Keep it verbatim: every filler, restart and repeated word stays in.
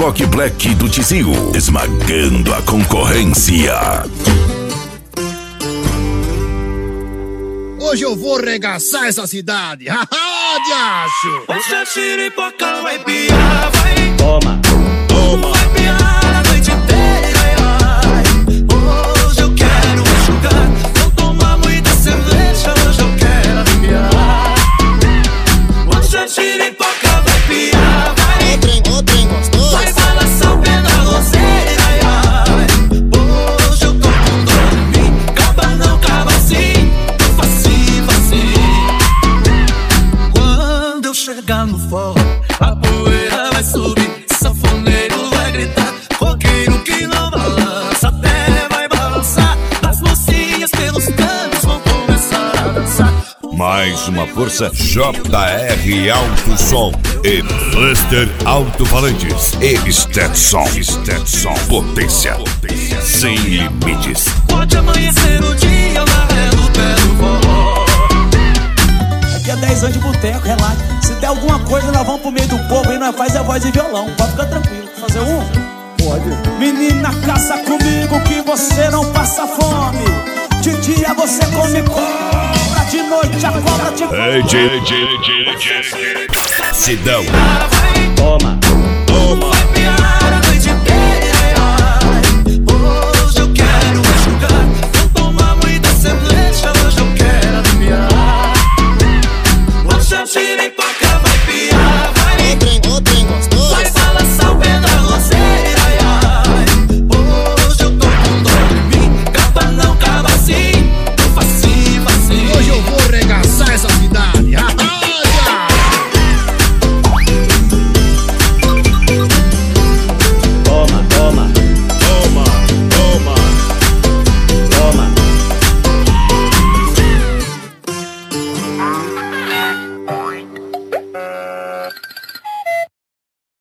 Rock Black do Tizil, esmagando a concorrência. Hoje eu vou regaçar essa cidade. Haha, diacho! Hoje a xiripoca vai piar, vai. Toma, toma. Vai piar a noite inteira, ai. Hoje eu quero enxugar. Vou tomar muita cerveja, hoje eu quero arrepiar. Hoje a xiripoca vai piar, vai. Ô trem, ô trem gostoso. Vai balançar o pé na roseira, ai, ai. Hoje eu tô com dor de mim. Caba não, caba sim. Facinho, facinho. Quando eu chegar no forró, a poeira vai subir. Sanfoneiro vai gritar. Roqueiro que não balança, até vai balançar. As mocinhas pelos cantos vão começar a dançar. Mais uma força J R Alto Som e Cluster Alto-Falantes e Stetson. Stetson, potência sem limites. Pode amanhecer o dia na ré do pé do forró. Aqui é dez anos de boteco, relaxa. Se der alguma coisa, nós vamos pro meio do povo e nós faz a voz e violão. Pode ficar tranquilo. Fazer um? Pode. Menina, caça comigo que você não passa fome. De dia você come cobra, de noite a cobra te Ei, J J J J Sidão. Toma, toma. Vai piar